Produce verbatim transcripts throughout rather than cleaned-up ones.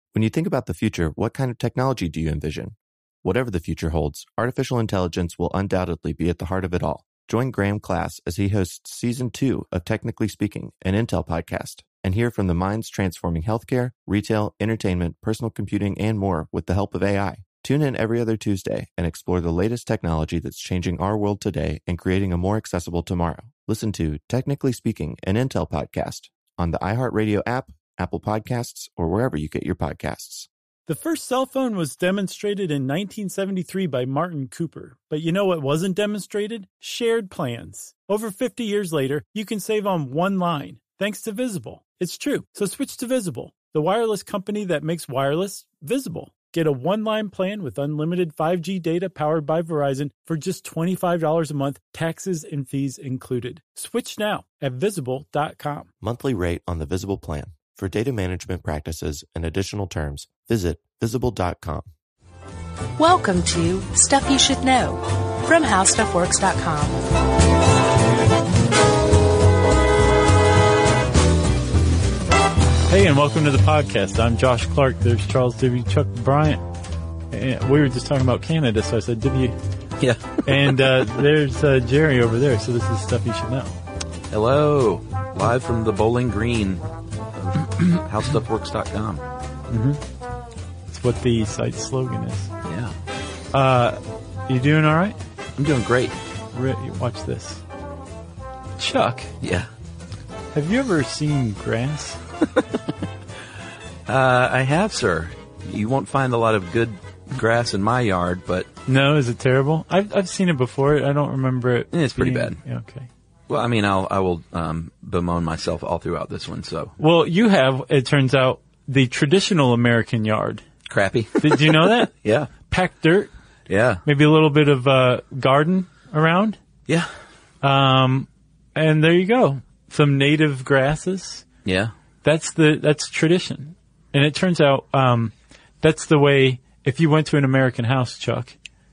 When you think about the future, what kind of technology do you envision? Whatever the future holds, artificial intelligence will undoubtedly be at the heart of it all. Join Graham Class as he hosts Season two of Technically Speaking, an Intel podcast, and hear from the minds transforming healthcare, retail, entertainment, personal computing, and more with the help of A I. Tune in every other Tuesday and explore the latest technology that's changing our world today and creating a more accessible tomorrow. Listen to Technically Speaking, an Intel podcast on the iHeartRadio app, Apple Podcasts, or wherever you get your podcasts. The first cell phone was demonstrated in nineteen seventy-three by Martin Cooper. But you know what wasn't demonstrated? Shared plans. Over fifty years later, you can save on one line, thanks to Visible. It's true. So switch to Visible, the wireless company that makes wireless visible. Get a one-line plan with unlimited five G data powered by Verizon for just twenty-five dollars a month, taxes and fees included. Switch now at visible dot com. Monthly rate on the Visible plan. For data management practices and additional terms, visit visible dot com. Welcome to Stuff You Should Know from how stuff works dot com. Hey, and welcome to the podcast. I'm Josh Clark. There's Charles W. Chuck Bryant. And we were just talking about Canada, so I said W. Yeah. And uh, there's uh, Jerry over there, so this is Stuff You Should Know. Hello. Live from the Bowling Green of how stuff works dot com. Mm-hmm. That's what the site's slogan is. Yeah. Uh, you doing all right? I'm doing great. Re- watch this. Chuck. Yeah. Have you ever seen grass? uh, I have, sir. You won't find a lot of good grass in my yard, but... No, is it terrible? I've I've seen it before. I don't remember it. It's pretty being... bad. Okay. Well, I mean, I'll, I will um, bemoan myself all throughout this one, so... Well, you have, it turns out, the traditional American yard. Crappy. Did you know that? Yeah. Packed dirt. Yeah. Maybe a little bit of uh, garden around. Yeah. Um, and there you go. Some native grasses. Yeah. That's the that's tradition. And it turns out um, that's the way, if you went to an American house, Chuck.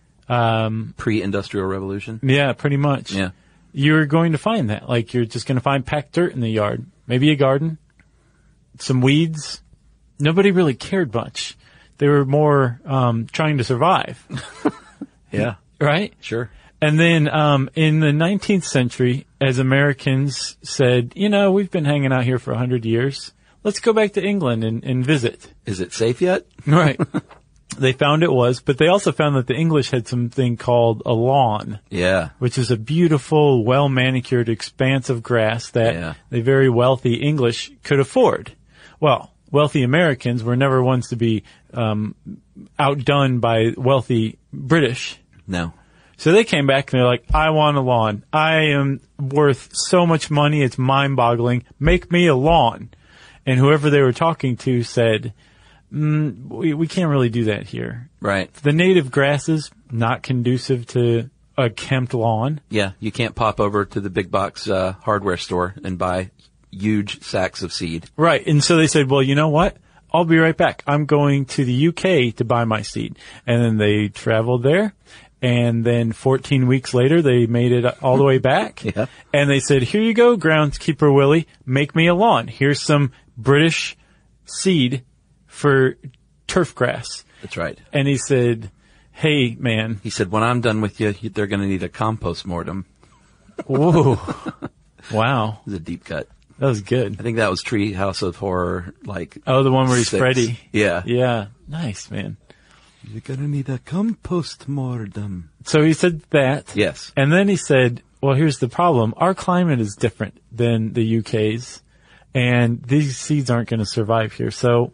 Um, Pre-industrial revolution? Yeah, pretty much. Yeah. You're going to find that. Like, you're just going to find packed dirt in the yard. Maybe a garden. Some weeds. Nobody really cared much. They were more um, trying to survive. Yeah. Right? Sure. And then um, in the nineteenth century, as Americans said, you know, we've been hanging out here for a hundred years. Let's go back to England and, and visit. Is it safe yet? Right. They found it was, but they also found that the English had something called a lawn. Yeah. Which is a beautiful, well-manicured expanse of grass that yeah. the very wealthy English could afford. Well, wealthy Americans were never ones to be um, outdone by wealthy British. No. So they came back and they're like, I want a lawn. I am worth so much money, it's mind-boggling. Make me a lawn. And whoever they were talking to said, mm, we, we can't really do that here. Right. The native grasses, not conducive to a kempt lawn. Yeah, you can't pop over to the big box uh, hardware store and buy huge sacks of seed. Right. And so they said, well, you know what? I'll be right back. I'm going to the U K to buy my seed. And then they traveled there. And then fourteen weeks later, they made it all the way back. Yeah. And they said, here you go, groundskeeper Willie, make me a lawn. Here's some British seed for turf grass. That's right. And he said, hey, man. He said, when I'm done with you, they're going to need a compost mortem. Whoa. Wow. It was a deep cut. That was good. I think that was Treehouse of Horror, like... Oh, the one where he's six. Freddy. Yeah. Yeah. Nice, man. You're going to need a compost mortem. So he said that. Yes. And then he said, well, here's the problem. Our climate is different than the U K's, and these seeds aren't going to survive here. So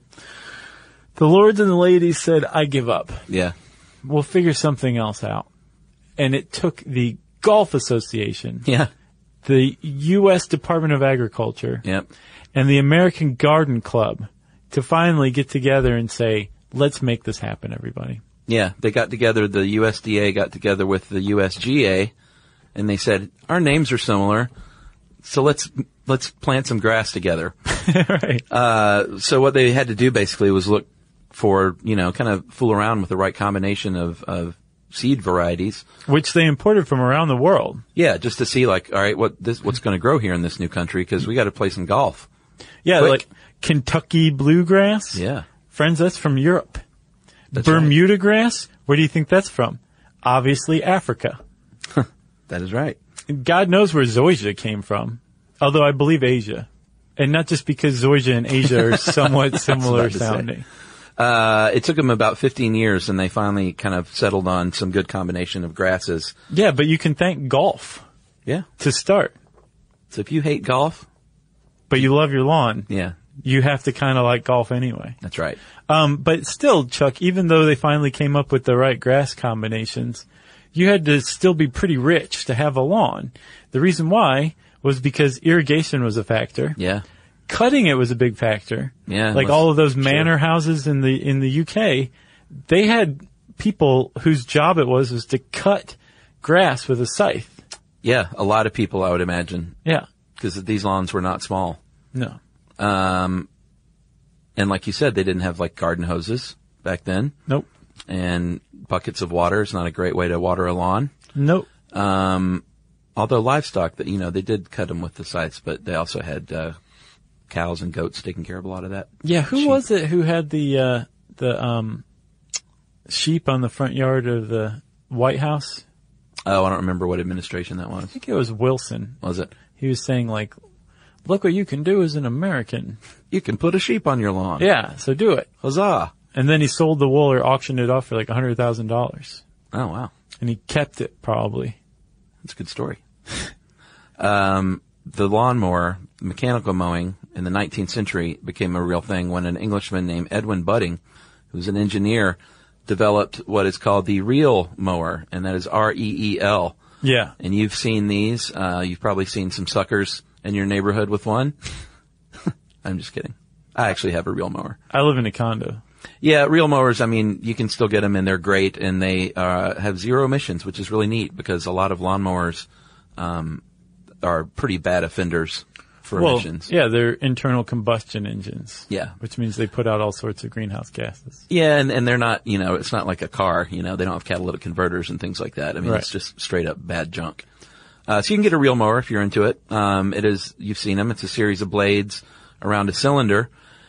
the lords and the ladies said, I give up. Yeah. We'll figure something else out. And it took the Golf Association, Yeah. the U S Department of Agriculture, Yep. and the American Garden Club to finally get together and say, let's make this happen, everybody. Yeah, they got together, the U S D A got together with the U S G A, and they said, our names are similar, so let's let's plant some grass together. Right. Uh, so what they had to do basically was look for, you know, kind of fool around with the right combination of, of seed varieties. Which they imported from around the world. Yeah, just to see, like, all right, what this what's going to grow here in this new country, because we got to play some golf. Yeah, Quick. like Kentucky bluegrass. Yeah. Friends, that's from Europe. That's Bermuda grass, where do you think that's from? Obviously Africa. That is right. God knows where zoysia came from, although I believe Asia. And not just because zoysia and Asia are somewhat similar sounding. Uh, it took them about fifteen years, and they finally kind of settled on some good combination of grasses. Yeah, but you can thank golf Yeah. to start. So if you hate golf, But you love your lawn. yeah, You have to kind of like golf anyway. that's right. Um, but still, Chuck, even though they finally came up with the right grass combinations, you had to still be pretty rich to have a lawn. The reason why was because irrigation was a factor. Yeah. Cutting it was a big factor. Yeah, Like let's- all of those sure. manor houses in the, in the U K, they had people whose job it was, was to cut grass with a scythe. Yeah, a lot of people, I would imagine, Yeah. because these lawns were not small. No. Um, and like you said, they didn't have like garden hoses back then, Nope. and buckets of water is not a great way to water a lawn. Nope. Um, although livestock, that you know, they did cut them with the scythes, but they also had uh, cows and goats taking care of a lot of that. Yeah, who Sheep. was it who had the, uh, the, um, sheep on the front yard of the White House? Oh, I don't remember what administration that was. I think it was Wilson. Was it? He was saying like, look what you can do as an American. You can put a sheep on your lawn. Yeah, so do it. Huzzah! And then he sold the wool or auctioned it off for like a hundred thousand dollars. Oh wow, And he kept it probably. that's a good story. um, the lawnmower, mechanical mowing, in the nineteenth century became a real thing when an Englishman named Edwin Budding, who's an engineer, developed what is called the reel mower, and that is R E E L. Yeah. And you've seen these. Uh, you've probably seen some suckers in your neighborhood with one. I'm just kidding. I actually have a reel mower. I live in a condo. Yeah, reel mowers, I mean, you can still get them and they're great, and they uh, have zero emissions, which is really neat because a lot of lawnmowers um, are pretty bad offenders for Well, emissions. yeah, they're internal combustion engines. Yeah. Which means they put out all sorts of greenhouse gases. Yeah, and, and they're not, you know, it's not like a car, you know, they don't have catalytic converters and things like that. I mean, Right. it's just straight up bad junk. Uh, so you can get a reel mower if you're into it. Um, it is, you've seen them, it's a series of blades around a cylinder,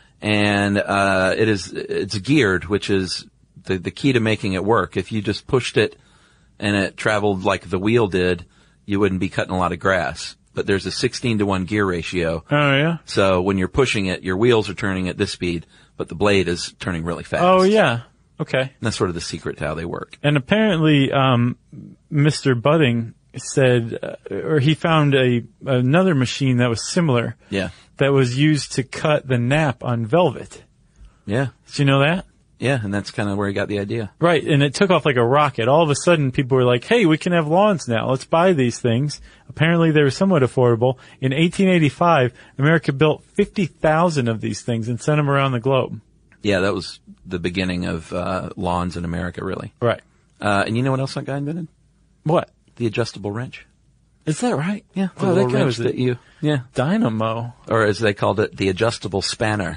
and, uh, it is, it's geared, which is the, the key to making it work. If you just pushed it and it traveled like the wheel did, you wouldn't be cutting a lot of grass. But there's a sixteen to one gear ratio. Oh, yeah? So when you're pushing it, your wheels are turning at this speed, but the blade is turning really fast. Oh, yeah. Okay. And that's sort of the secret to how they work. And apparently, um, Mister Budding said, uh, or he found a, another machine that was similar Yeah. that was used to cut the nap on velvet. Yeah. Did you know that? Yeah. And that's kind of where he got the idea. Right, and it took off like a rocket. All of a sudden, people were like, hey, we can have lawns now. Let's buy these things. Apparently, they were somewhat affordable. In eighteen eighty-five, America built fifty thousand of these things and sent them around the globe. Yeah. That was the beginning of, uh, lawns in America, really. Right. Uh, and you know what else that guy invented? What? The adjustable wrench. Is that right? Yeah. The Wow, little that guy wrench was that a you, yeah. dynamo. Or as they called it, the adjustable spanner.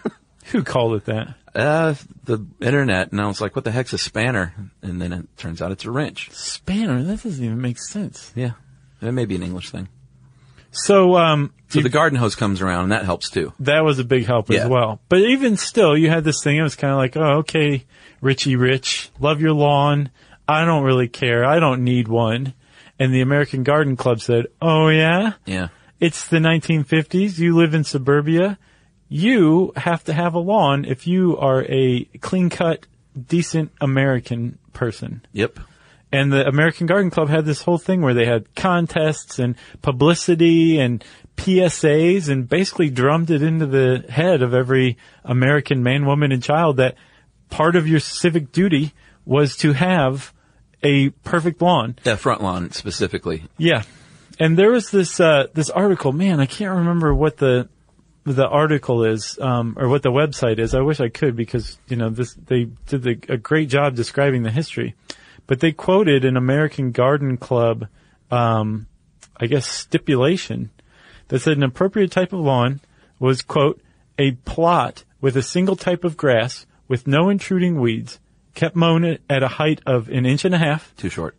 Who called it that? Uh, the internet. And I was like, what the heck's a spanner? And then it turns out it's a wrench. Spanner? That doesn't even make sense. Yeah. It may be an English thing. So, um, So you- the garden hose comes around and that helps too. that was a big help as Yeah. well. But even still, you had this thing. It was kind of like, oh, okay, Richie Rich, love your lawn. I don't really care. I don't need one. And the American Garden Club said, oh, yeah? Yeah. It's the nineteen fifties. You live in suburbia. You have to have a lawn if you are a clean-cut, decent American person. Yep. And the American Garden Club had this whole thing where they had contests and publicity and P S As and basically drummed it into the head of every American man, woman, and child that part of your civic duty was to have a perfect lawn. That front lawn specifically. Yeah. And there was this, uh, this article, man, I can't remember what the, the article is, um, or what the website is. I wish I could because, you know, this, they did the, a great job describing the history. But they quoted an American Garden Club, um, I guess stipulation that said an appropriate type of lawn was, quote, a plot with a single type of grass with no intruding weeds, kept mown at a height of an inch and a half, Too short.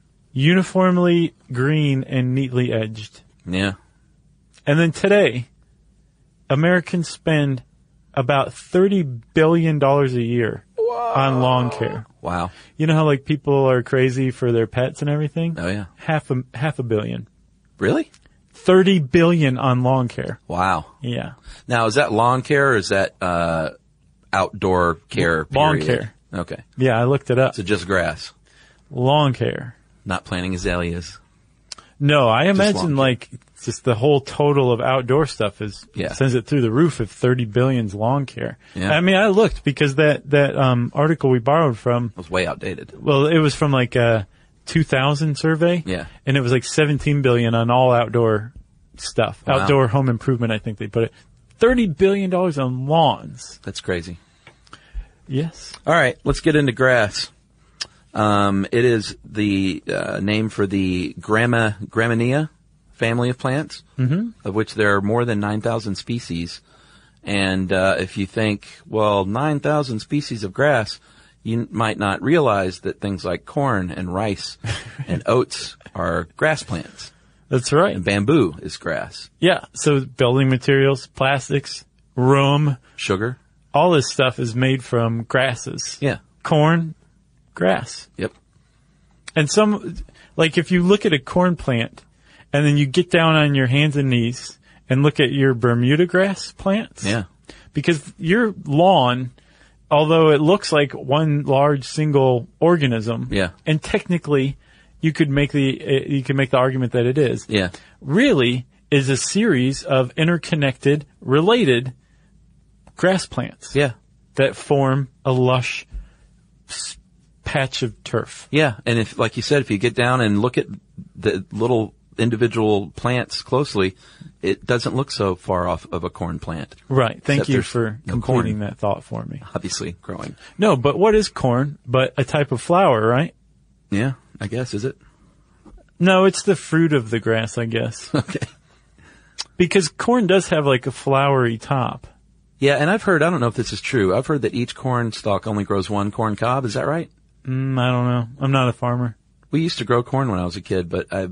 uniformly green and neatly edged. Yeah. And then today, Americans spend about thirty billion dollars a year on lawn care. Wow. You know how like people are crazy for their pets and everything? Oh yeah. Half a, half a billion. Really? thirty billion on lawn care. Wow. Yeah. Now, is that lawn care or is that, uh, outdoor care? Lawn period? care. Okay. Yeah, I looked it up. So just grass. Lawn care. Not planting azaleas. No, I imagine lawn like just the whole total of outdoor stuff is Yeah. sends it through the roof if thirty billion's lawn care. Yeah. I mean, I looked because that that um article we borrowed from, It was way outdated. well, it was from like a two thousand survey. Yeah. And it was like seventeen billion on all outdoor stuff. Wow. Outdoor home improvement, I think they put it. thirty billion dollars on lawns. That's crazy. Yes. All right, let's get into grass. Um, it is the uh, name for the Grama, Gramineae family of plants, mm-hmm. of which there are more than nine thousand species. And uh, if you think, well, nine thousand species of grass, you might not realize that things like corn and rice and oats are grass plants. That's right. And bamboo is grass. Yeah. So building materials, plastics, rum, Sugar. all this stuff is made from grasses. Yeah. Corn, grass. Yep. And some, like if you look at a corn plant and then you get down on your hands and knees and look at your Bermuda grass plants. Yeah. Because your lawn, although it looks like one large single organism. Yeah. And technically you could make the, uh, you could make the argument that it is. Yeah. Really is a series of interconnected, related grass plants. Yeah. That form a lush s- patch of turf. Yeah, and if, like you said, if you get down and look at the little individual plants closely, it doesn't look so far off of a corn plant. Right. Thank Except you there's for no completing corn. that thought for me. Obviously growing. No, but what is corn but a type of flower, right? Yeah, I guess, is it? No, it's the fruit of the grass, I guess. Okay. Because corn does have like a flowery top. Yeah, and I've heard, I don't know if this is true, I've heard that each corn stalk only grows one corn cob. Is that right? Mm, I don't know. I'm not a farmer. We used to grow corn when I was a kid, but I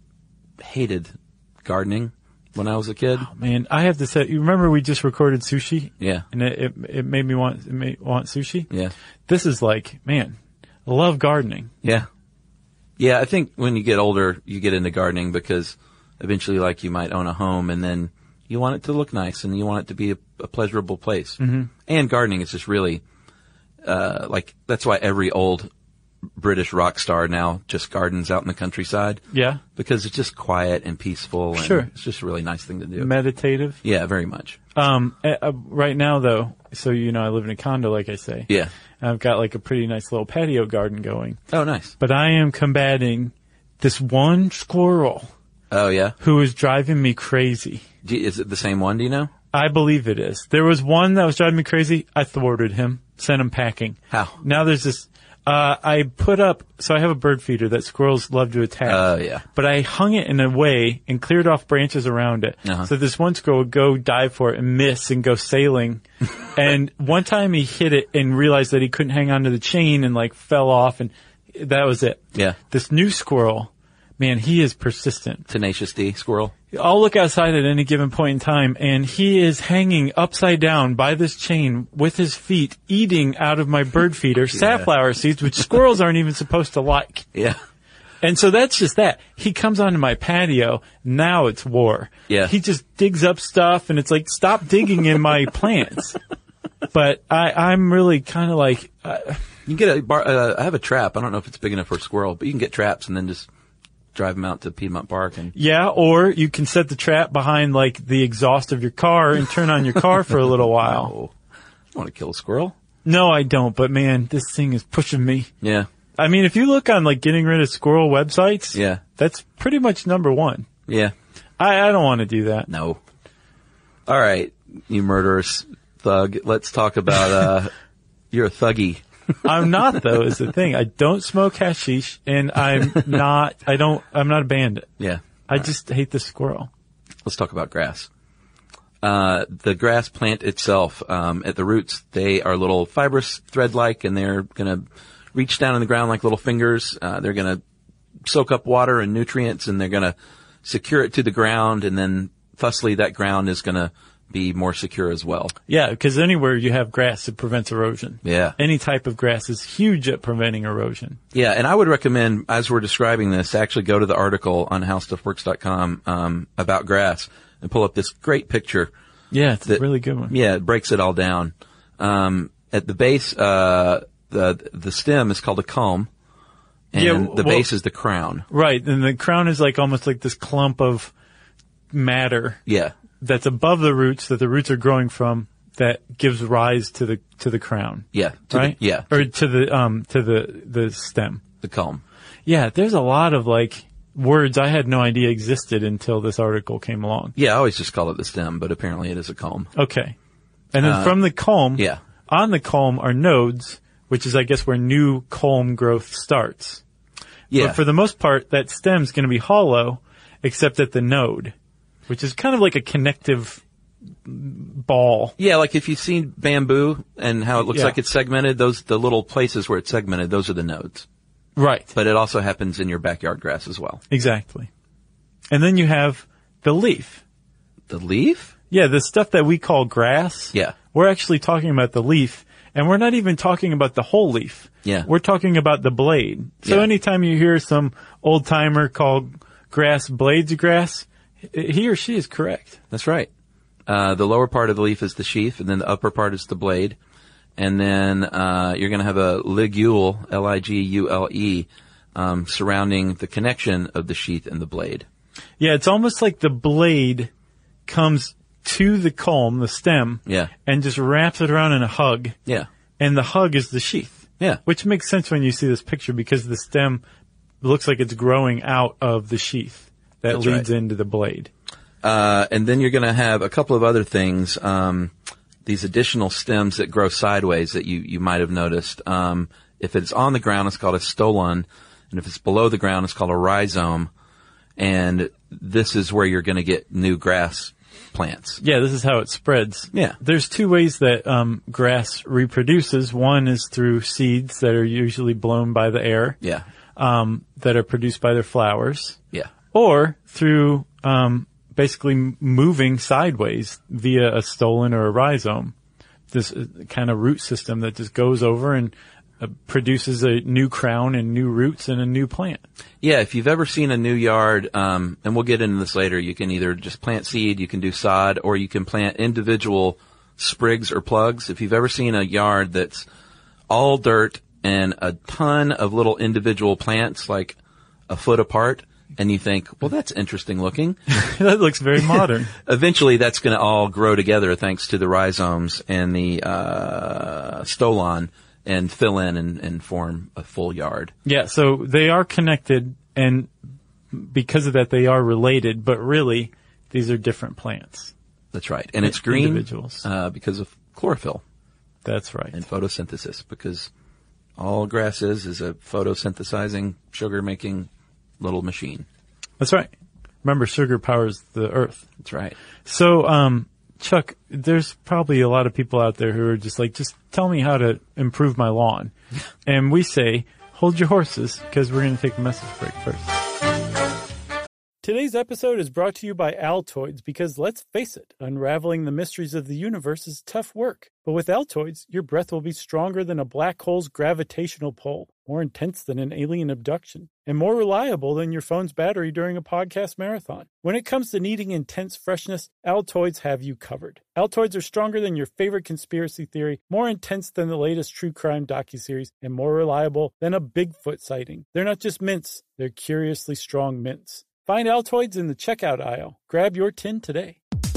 hated gardening when I was a kid. Oh, man, I have to say, you remember we just recorded sushi? Yeah. And it, it, it made me want, it made, want sushi? Yeah. This is like, man, I love gardening. Yeah. Yeah, I think when you get older, you get into gardening because eventually, like, you might own a home and then you want it to look nice and you want it to be a, a pleasurable place. Mm-hmm. And gardening is just really, uh, like, that's why every old British rock star now just gardens out in the countryside. Yeah. Because it's just quiet and peaceful. And Sure. it's just a really nice thing to do. Meditative. Yeah, very much. Um, uh, uh, right now though, so you know, I live in a condo, like I say. Yeah. And I've got like a pretty nice little patio garden going. Oh, nice. But I am combating this one squirrel Oh, yeah? who is driving me crazy. Do you- Is it the same one, do you know? I believe it is. There was one that was driving me crazy. I thwarted him, sent him packing. How? Now there's this, uh, I put up, so I have a bird feeder that squirrels love to attack. Oh, yeah. But I hung it in a way and cleared off branches around it. Uh-huh. So this one squirrel would go dive for it and miss and go sailing. And one time he hit it and realized that he couldn't hang onto the chain and like fell off, and that was it. Yeah. This new squirrel, man, he is persistent. Tenacious D squirrel. I'll look outside at any given point in time, and he is hanging upside down by this chain with his feet, eating out of my bird feeder safflower seeds, which squirrels aren't even supposed to like. Yeah. And so that's just that. He comes onto my patio. Now it's war. Yeah. He just digs up stuff, and it's like, stop digging in my plants. But I, I'm really kind of like, uh, You can get a bar, uh, I have a trap. I don't know if it's big enough for a squirrel, but you can get traps and then just drive them out to Piedmont Park and. yeah, or you can set the trap behind like the exhaust of your car and turn on your car for a little while. Oh, I want to kill a squirrel. No, I don't, but man, this thing is pushing me. Yeah. I mean, if you look on like getting rid of squirrel websites, Yeah. that's pretty much number one. Yeah. I, I don't want to do that. No. All right, you murderous thug. Let's talk about, uh, you're a thuggy. I'm not though, is the thing. I don't smoke hashish, and I'm not, I don't, I'm not a bandit. Yeah. I just hate the squirrel. Let's talk about grass. Uh, the grass plant itself, um, at the roots, they are little fibrous thread-like, and they're gonna reach down in the ground like little fingers. Uh, they're gonna soak up water and nutrients, and they're gonna secure it to the ground, and then thusly that ground is gonna be more secure as well. Yeah, because anywhere you have grass, it prevents erosion. Yeah. Any type of grass is huge at preventing erosion. Yeah, and I would recommend, as we're describing this, to actually go to the article on how stuff works dot com um, about grass and pull up this great picture. Yeah, it's that, a really good one. Yeah, it breaks it all down. Um, at the base, uh, the the stem is called a culm, and Yeah, the well- base is the crown. Right, and the crown is like almost like this clump of matter Yeah, that's above the roots that the roots are growing from that gives rise to the to the crown. yeah, to Right? the, yeah, Or to the um to the the stem. the culm. Yeah, there's a lot of like words I had no idea existed until this article came along. Yeah, I always just call it the stem, but apparently it is a culm. Okay. And then Uh, from the culm, Yeah, on the culm are nodes, which is I guess where new culm growth starts. yeah. But for the most part, that stem's going to be hollow, except at the node, which is kind of like a connective ball. Yeah, like if you've seen bamboo and how it looks Yeah. like it's segmented, those, the little places where it's segmented, those are the nodes. Right. But it also happens in your backyard grass as well. Exactly. And then you have the leaf. The leaf? Yeah, the stuff that we call grass. Yeah. We're actually talking about the leaf, and we're not even talking about the whole leaf. Yeah. We're talking about the blade. So Yeah. anytime you hear some old timer call grass blades of grass, he or she is correct. That's right. Uh, the lower part of the leaf is the sheath, and then the upper part is the blade. And then, uh, you're gonna have a ligule, L I G U L E, um, surrounding the connection of the sheath and the blade. Yeah, it's almost like the blade comes to the culm, the stem, Yeah. and just wraps it around in a hug, Yeah. and the hug is the sheath. Yeah. Which makes sense when you see this picture because the stem looks like it's growing out of the sheath that That's leads right. into the blade. Uh, and then you're gonna have a couple of other things, um, these additional stems that grow sideways that you, you might have noticed. Um, if it's on the ground, it's called a stolon, and if it's below the ground, it's called a rhizome. And this is where you're gonna get new grass plants. Yeah, this is how it spreads. Yeah. There's two ways that um, grass reproduces. One is through seeds that are usually blown by the air, Yeah. um, that are produced by their flowers, Yeah. or through um, basically m- moving sideways via a stolon or a rhizome. This uh, kind of root system that just goes over and uh, produces a new crown and new roots and a new plant. Yeah, if you've ever seen a new yard, um, and we'll get into this later, you can either just plant seed, you can do sod, or you can plant individual sprigs or plugs. If you've ever seen a yard that's all dirt and a ton of little individual plants, like a foot apart, and you think, well, that's interesting looking. That looks very modern. Eventually, that's going to all grow together thanks to the rhizomes and the uh, stolon and fill in and, and form a full yard. Yeah, so they are connected, and because of that, they are related, but really, these are different plants. That's right. And it's green Individuals. uh, because of chlorophyll That's right. and photosynthesis, because all grass is is a photosynthesizing, sugar-making little machine. That's right. Remember, sugar powers the earth. That's right. So, um, Chuck, there's probably a lot of people out there who are just like, just tell me how to improve my lawn. And we say, hold your horses, because we're going to take a message break first. Today's episode is brought to you by Altoids, because let's face it, unraveling the mysteries of the universe is tough work. But with Altoids, your breath will be stronger than a black hole's gravitational pull, more intense than an alien abduction, and more reliable than your phone's battery during a podcast marathon. When it comes to needing intense freshness, Altoids have you covered. Altoids are stronger than your favorite conspiracy theory, more intense than the latest true crime docuseries, and more reliable than a Bigfoot sighting. They're not just mints, they're curiously strong mints. Find Altoids in the checkout aisle. Grab your tin today.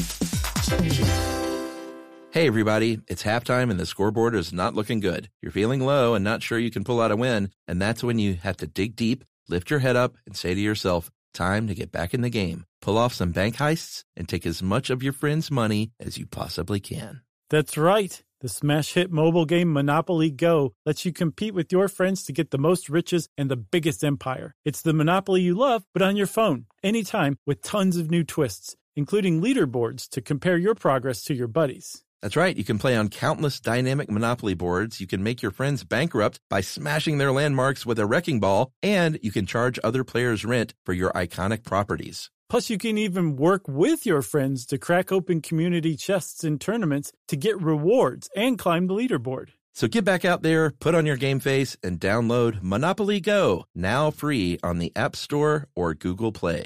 Hey, everybody, it's halftime and the scoreboard is not looking good. You're feeling low and not sure you can pull out a win, and that's when you have to dig deep, lift your head up, and say to yourself, time to get back in the game. Pull off some bank heists and take as much of your friends' money as you possibly can. That's right. The smash hit mobile game Monopoly Go lets you compete with your friends to get the most riches and the biggest empire. It's the Monopoly you love, but on your phone, anytime, with tons of new twists, including leaderboards to compare your progress to your buddies. That's right. You can play on countless dynamic Monopoly boards. You can make your friends bankrupt by smashing their landmarks with a wrecking ball, and you can charge other players rent for your iconic properties. Plus, you can even work with your friends to crack open community chests in tournaments to get rewards and climb the leaderboard. So get back out there, put on your game face, and download Monopoly Go, now free on the App Store or Google Play.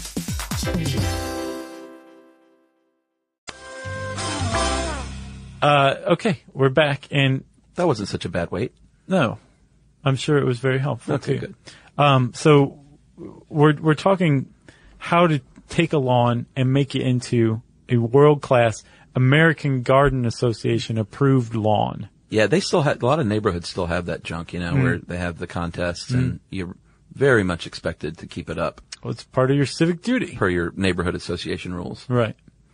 Uh, okay, we're back, and That wasn't such a bad wait. no, I'm sure it was very helpful. Okay, too. good. Um, so we're we're talking how to take a lawn and make it into a world-class American Garden Association approved lawn. Yeah, they still have, a lot of neighborhoods still have that junk, you know, Mm. where they have the contests and you're very much expected to keep it up Well, it's part of your civic duty, per your neighborhood association rules. right?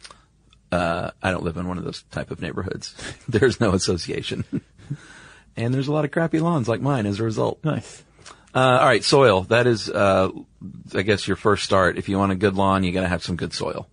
Uh, I don't live in one of those type of neighborhoods. There's no association. And there's a lot of crappy lawns like mine as a result. Nice. Uh, all right, soil. That is, uh, I guess your first start. If you want a good lawn, you gotta have some good soil.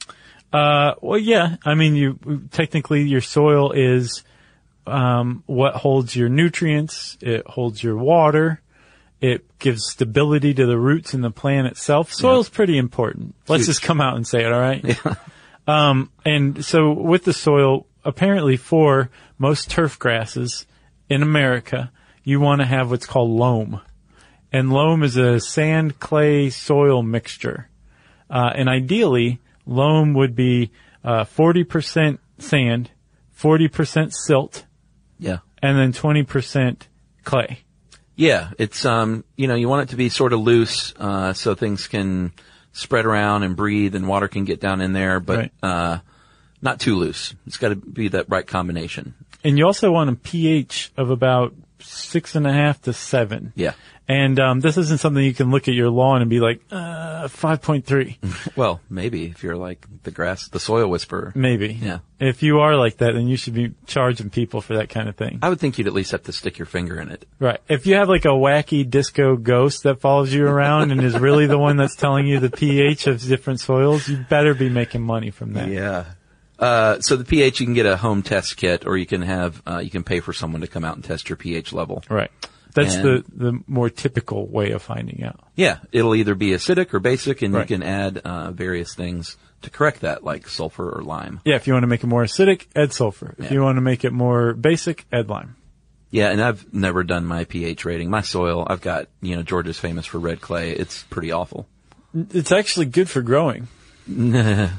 Uh, well, yeah. I mean, you technically your soil is um, what holds your nutrients. It holds your water. It gives stability to the roots in the plant itself. Soil's pretty important. Let's Huge. just come out and say it. All right. Yeah. Um, and so with the soil, apparently for most turf grasses in America, you want to have what's called loam. And loam is a sand clay soil mixture. Uh, and ideally, loam would be uh, forty percent sand, forty percent silt, Yeah. and then twenty percent clay. Yeah, it's, um, you know, you want it to be sort of loose, uh, so things can spread around and breathe and water can get down in there, but, Right. uh, not too loose. It's gotta be that right combination. And you also want a pH of about six and a half to seven. Yeah. And um, this isn't something you can look at your lawn and be like, uh, five point three. Well, maybe if you're like the grass, the soil whisperer. Maybe. Yeah. If you are like that, then you should be charging people for that kind of thing. I would think you'd at least have to stick your finger in it. Right. If you have like a wacky disco ghost that follows you around and is really the one that's telling you the pH of different soils, you better be making money from that. Yeah. Uh, so the pH, you can get a home test kit, or you can have, uh, you can pay for someone to come out and test your pH level. Right. That's And- the, the more typical way of finding out. Yeah. It'll either be acidic or basic, and Right. you can add, uh, various things to correct that, like sulfur or lime. Yeah, if you want to make it more acidic, add sulfur. If Yeah. you want to make it more basic, add lime. Yeah, and I've never done my pH rating. My soil, I've got, you know, Georgia's famous for red clay. It's pretty awful. It's actually good for growing. Not,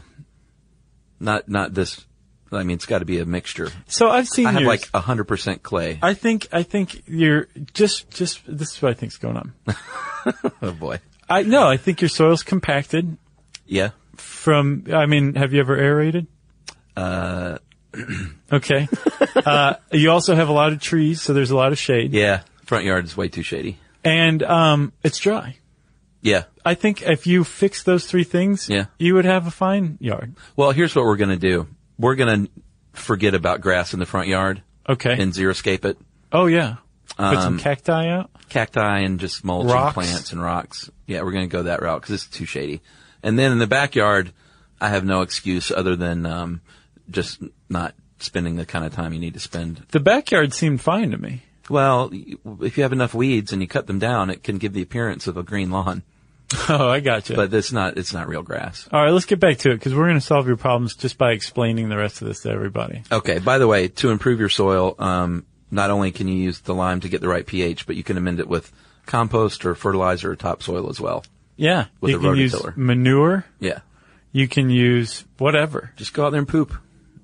not this. I mean, it's got to be a mixture. So I've seen I have yours. like a hundred percent clay. I think, I think you're just, just, this is what I think's going on. Oh boy. I, no, I think your soil's compacted Yeah. from, I mean, have you ever aerated? Uh, Okay. uh, you also have a lot of trees, so there's a lot of shade. yeah. Front yard is way too shady. And, um, it's dry. Yeah. I think if you fix those three things, Yeah. you would have a fine yard. Well, here's what we're going to do. We're going to forget about grass in the front yard Okay. and xeriscape it. Oh yeah. Put some Um, cacti out. Cacti and just mulch Rocks. and plants and rocks. Yeah, we're going to go that route because it's too shady. And then in the backyard, I have no excuse other than um, just not spending the kind of time you need to spend. The backyard seemed fine to me. Well, if you have enough weeds and you cut them down, it can give the appearance of a green lawn. Oh, I gotcha. But it's not. It's not real grass. All right, let's get back to it because we're going to solve your problems just by explaining the rest of this to everybody. Okay. By the way, to improve your soil, um, not only can you use the lime to get the right pH, but you can amend it with compost or fertilizer or topsoil as well. Yeah, With you a can use rototiller. manure. Yeah. You can use whatever. Just go out there and poop.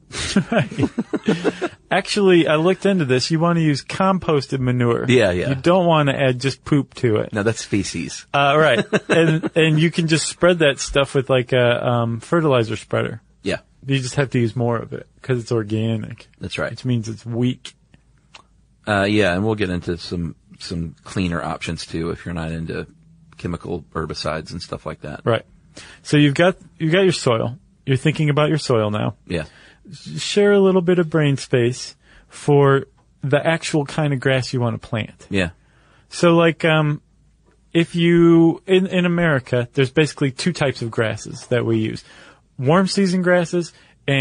Actually, I looked into this. You want to use composted manure. Yeah, yeah. You don't want to add just poop to it. No, that's feces. Uh, right. and and you can just spread that stuff with like a um, fertilizer spreader. Yeah, You just have to use more of it because it's organic, that's right. which means it's weak. Uh, yeah, and we'll get into some some cleaner options too if you're not into chemical herbicides and stuff like that. Right. So you've got you've got your soil. You're thinking about your soil now. Yeah. Share a little bit of brain space for the actual kind of grass you want to plant. Yeah. So like, um, if you, in, in America, there's basically two types of grasses that we use. Warm season grasses and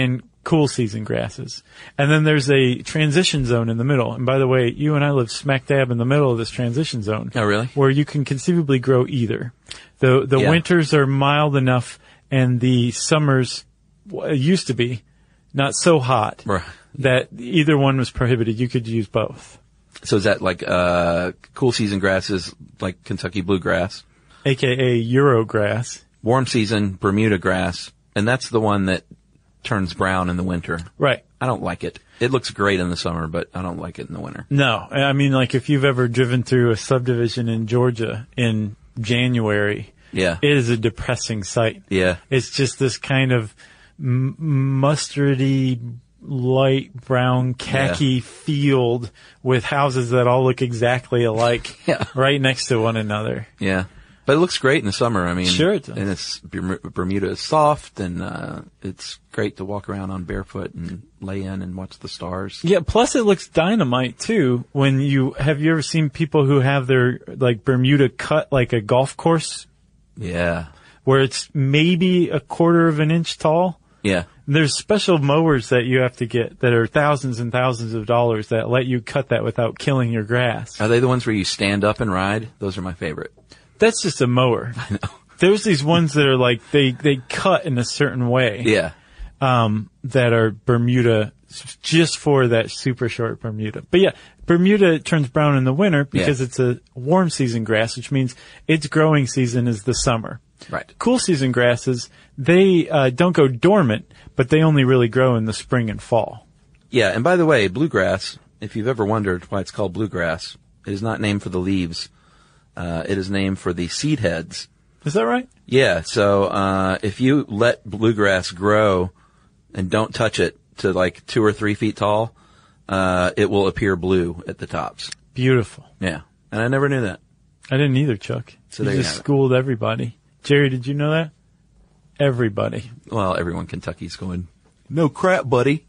cool season grasses. And then there's a transition zone in the middle. And by the way, you and I live smack dab in the middle of this transition zone. Oh, really? Where you can conceivably grow either. The the Yeah. winters are mild enough and the summers w- used to be not so hot Right. that either one was prohibited. You could use both. So is that like uh cool season grasses like Kentucky bluegrass, A K A Eurograss. warm season Bermuda grass, and that's the one that turns brown in the winter. Right. I don't like it. It looks great in the summer, but I don't like it in the winter. No. I mean, like if you've ever driven through a subdivision in Georgia in January, Yeah. it is a depressing sight. Yeah. It's just this kind of m- mustardy, light brown, khaki Yeah. field with houses that all look exactly alike Yeah. right next to one another. Yeah. But it looks great in the summer. I mean, Sure it does. and it's Berm- Bermuda is soft, and uh it's great to walk around on barefoot and lay in and watch the stars. Yeah, plus it looks dynamite too when you, have you ever seen people who have their, like, Bermuda cut like a golf course Yeah. where it's maybe a quarter of an inch tall? Yeah. There's special mowers that you have to get that are thousands and thousands of dollars that let you cut that without killing your grass. Are they the ones where you stand up and ride? Those are my favorite. That's just a mower. I know. There's these ones that are like, they, they cut in a certain way. Yeah. Um, that are Bermuda, just for that super short Bermuda. But yeah, Bermuda turns brown in the winter because Yeah. it's a warm season grass, which means its growing season is the summer. Right. Cool season grasses, they, uh, don't go dormant, but they only really grow in the spring and fall. Yeah, and by the way, bluegrass, if you've ever wondered why it's called bluegrass, it is not named for the leaves. Uh, it is named for the seed heads. Is that right? Yeah, so uh if you let bluegrass grow and don't touch it to like two or three feet tall, uh it will appear blue at the tops. Beautiful. Yeah, and I never knew that. I didn't either, Chuck. So you there you just have it. schooled everybody. Jerry, did you know that? Everybody. Well, everyone in Kentucky's going, no crap, buddy.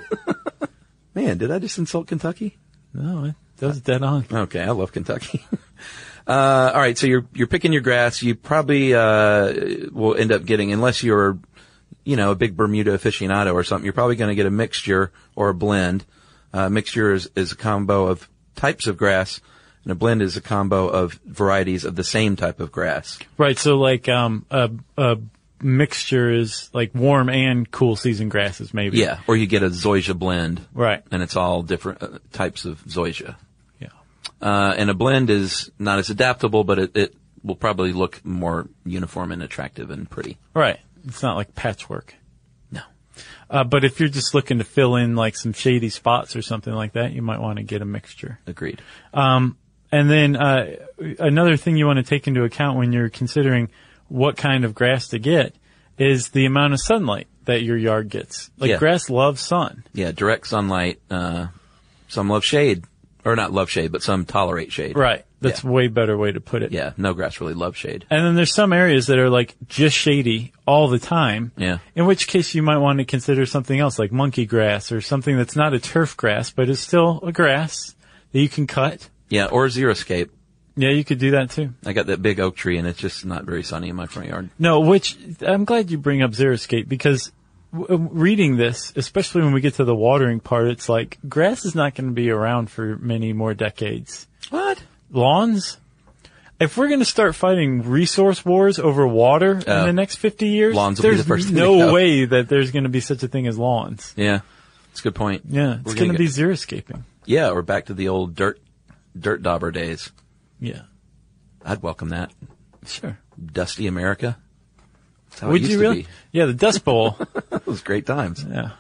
Man, did I just insult Kentucky? No, it does dead on. Okay, I love Kentucky. uh, all right, so you're you're picking your grass. You probably uh, will end up getting, unless you're, you know, a big Bermuda aficionado or something, you're probably going to get a mixture or a blend. Uh, mixture is, is a combo of types of grass, and a blend is a combo of varieties of the same type of grass. Right, so like um a a mixture is like warm and cool season grasses, maybe. Yeah, or you get a zoysia blend, Right. and it's all different uh, types of zoysia. Yeah. Uh, and a blend is not as adaptable, but it, it will probably look more uniform and attractive and pretty. Right. It's not like patchwork. No. Uh, but if you're just looking to fill in like some shady spots or something like that, you might want to get a mixture. Agreed. Um, and then, uh, another thing you want to take into account when you're considering what kind of grass to get is the amount of sunlight that your yard gets. Like Yeah. grass loves sun. Yeah, direct sunlight. Uh, some love shade. Or not love shade, but some tolerate shade. Right. That's Yeah. a way better way to put it. Yeah, no grass really loves shade. And then there's some areas that are like just shady all the time. Yeah. In which case you might want to consider something else like monkey grass or something that's not a turf grass, but is still a grass that you can cut. Yeah, or xeriscape. Yeah, you could do that too. I got that big oak tree, and it's just not very sunny in my front yard. No, which I'm glad you bring up xeriscape because w- reading this, especially when we get to the watering part, it's like grass is not going to be around for many more decades. What? Lawns? If we're going to start fighting resource wars over water in Oh. the next fifty years, Lawns will be there's the first thing to no go. way that there's going to be such a thing as lawns. Yeah, it's a good point. Yeah, it's We're going to gonna be get- xeriscaping. Yeah, or back to the old dirt, dirt dauber days. Yeah, I'd welcome that. sure. Dusty America. That's how it Would used you to really? be. Yeah, the Dust Bowl. That was great times. Yeah.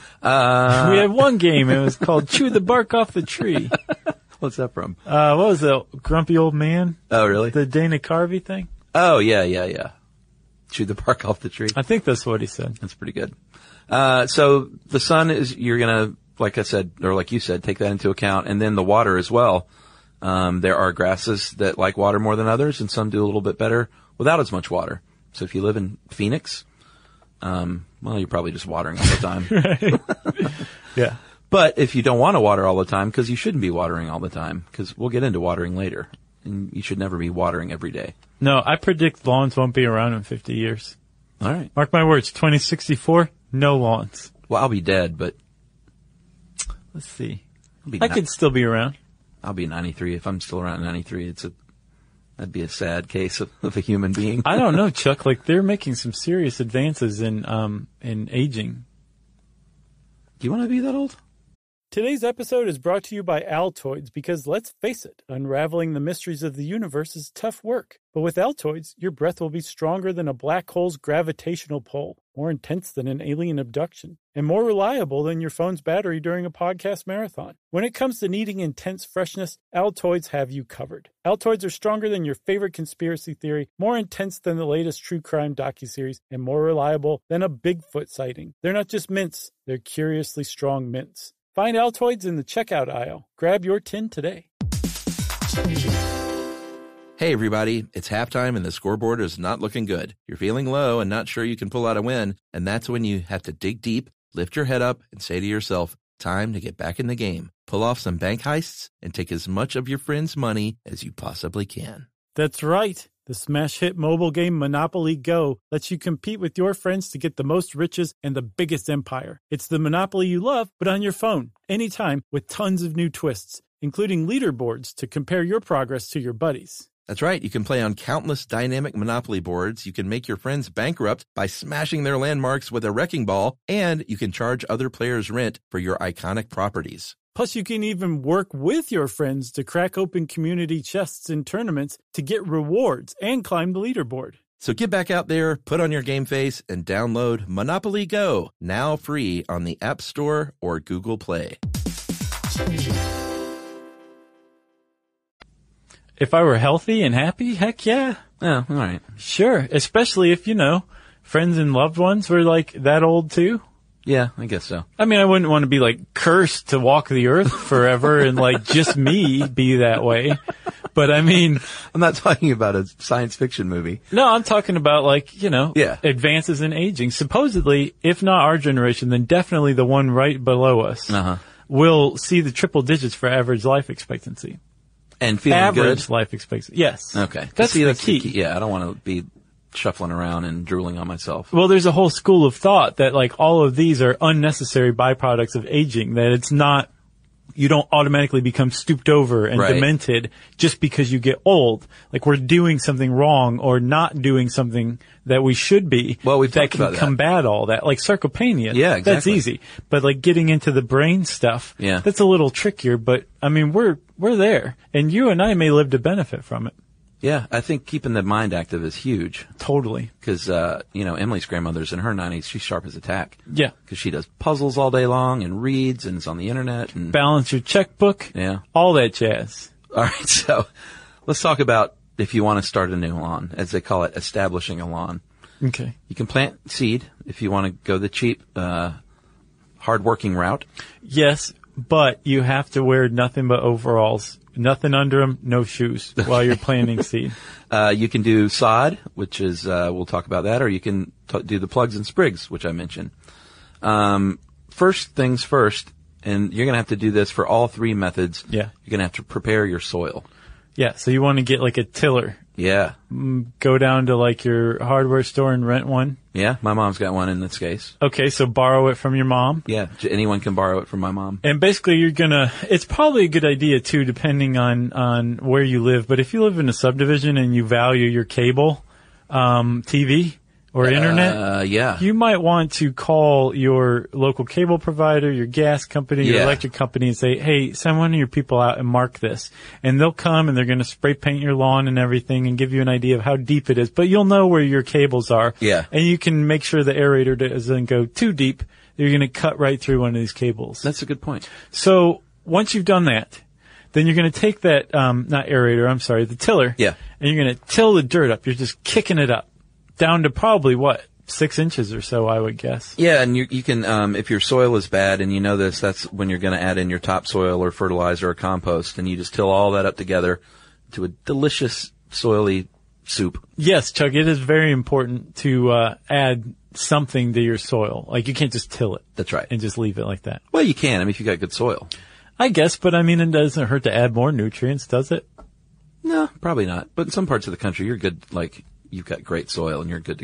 Uh, We had one game. It was called Chew the Bark Off the Tree. what's that from? Uh, what was it? Grumpy Old Man? Oh, really? The Dana Carvey thing? Oh, yeah, yeah, yeah. Chew the bark off the tree. I think that's what he said. That's pretty good. Uh, so the sun is, you're gonna, like I said, or like you said, take that into account, and then the water as well. Um, there are grasses that like water more than others, and some do a little bit better without as much water. So if you live in Phoenix, um, well, you're probably just watering all the time. Yeah. But if you don't want to water all the time, because you shouldn't be watering all the time, because we'll get into watering later, and you should never be watering every day. No, I predict lawns won't be around in fifty years. All right. Mark my words, twenty sixty-four, no lawns. Well, I'll be dead, but Let's see. I'll be I ni- could still be around. I'll be ninety-three. If I'm still around at ninety-three, it's a that'd be a sad case of, of a human being. I don't know, Chuck. Like, they're making some serious advances in um in aging. Do you want to be that old? Today's episode is brought to you by Altoids because, let's face it, unraveling the mysteries of the universe is tough work. But with Altoids, your breath will be stronger than a black hole's gravitational pull, more intense than an alien abduction, and more reliable than your phone's battery during a podcast marathon. When it comes to needing intense freshness, Altoids have you covered. Altoids are stronger than your favorite conspiracy theory, more intense than the latest true crime docuseries, and more reliable than a Bigfoot sighting. They're not just mints, they're curiously strong mints. Find Altoids in the checkout aisle. Grab your tin today. Hey, everybody, it's halftime and the scoreboard is not looking good. You're feeling low and not sure you can pull out a win, and that's when you have to dig deep, lift your head up, and say to yourself, time to get back in the game. Pull off some bank heists and take as much of your friends' money as you possibly can. That's right. The smash hit mobile game Monopoly Go lets you compete with your friends to get the most riches and the biggest empire. It's the Monopoly you love, but on your phone, anytime, with tons of new twists, including leaderboards to compare your progress to your buddies. That's right. You can play on countless dynamic Monopoly boards. You can make your friends bankrupt by smashing their landmarks with a wrecking ball, and you can charge other players rent for your iconic properties. Plus, you can even work with your friends to crack open community chests in tournaments to get rewards and climb the leaderboard. So get back out there, put on your game face, and download Monopoly Go, now free on the App Store or Google Play. If I were healthy and happy, heck yeah. Oh, all right. Sure, especially if, you know, friends and loved ones were like that old too. Yeah, I guess so. I mean, I wouldn't want to be like cursed to walk the earth forever and like just me be that way. But I mean, I'm not talking about a science fiction movie. no, I'm talking about like, you know, Yeah. advances in aging. Supposedly, if not our generation, then definitely the one right below us Uh-huh. will see the triple digits for average life expectancy. And feeling Average good. life expectancy. Yes. Okay. That's See, the that's key. the key. Yeah, I don't want to be shuffling around and drooling on myself. Well, there's a whole school of thought that like all of these are unnecessary byproducts of aging, that it's not, you don't automatically become stooped over and Right. demented just because you get old. Like we're doing something wrong or not doing something that we should be. Well, we've that talked can about that. combat all that. Like sarcopenia. Yeah, That's exactly. easy. But like getting into the brain stuff, Yeah. that's a little trickier, but I mean, we're, we're there and you and I may live to benefit from it. Yeah, I think keeping the mind active is huge. Totally. Because, uh, you know, Emily's grandmother's in her nineties. She's sharp as a tack. Yeah. Because she does puzzles all day long and reads and is on the internet. And Balance your checkbook. Yeah. All that jazz. All right, so let's talk about if you want to start a new lawn, as they call it, establishing a lawn. Okay. You can plant seed if you want to go the cheap, uh, hard-working route. Yes, but you have to wear nothing but overalls. Nothing under them, no shoes while you're planting seed. Uh, you can do sod, which is, uh, we'll talk about that, or you can t- do the plugs and sprigs, which I mentioned. Um, first things first, and you're going to have to do this for all three methods. Yeah. You're going to have to prepare your soil. Yeah, so you want to get like a tiller. Yeah. Go down to like your hardware store and rent one. Yeah, my mom's got one in this case. Okay, so borrow it from your mom. Yeah, j- anyone can borrow it from my mom. And basically you're gonna, it's probably a good idea too, depending on, on where you live. But if you live in a subdivision and you value your cable, um, T V or internet, Uh, yeah. you might want to call your local cable provider, your gas company, your Yeah. electric company and say, hey, send one of your people out and mark this. And they'll come and they're going to spray paint your lawn and everything and give you an idea of how deep it is. But you'll know where your cables are. Yeah. And you can make sure the aerator doesn't go too deep. You're going to cut right through one of these cables. That's a good point. So once you've done that, then you're going to take that, um, not aerator, I'm sorry, the tiller. Yeah. And you're going to till the dirt up. You're just kicking it up. Down to probably, what, six inches or so, I would guess. Yeah, and you, you can, um, if your soil is bad, and you know this, that's when you're going to add in your topsoil or fertilizer or compost, and you just till all that up together to a delicious soily soup. Yes, Chuck, it is very important to uh, add something to your soil. Like, you can't just till it. That's right. And just leave it like that. Well, you can, I mean, if you got good soil. I guess, but I mean, it doesn't hurt to add more nutrients, does it? No, probably not. But in some parts of the country, you're good, like, you've got great soil and you're good to go.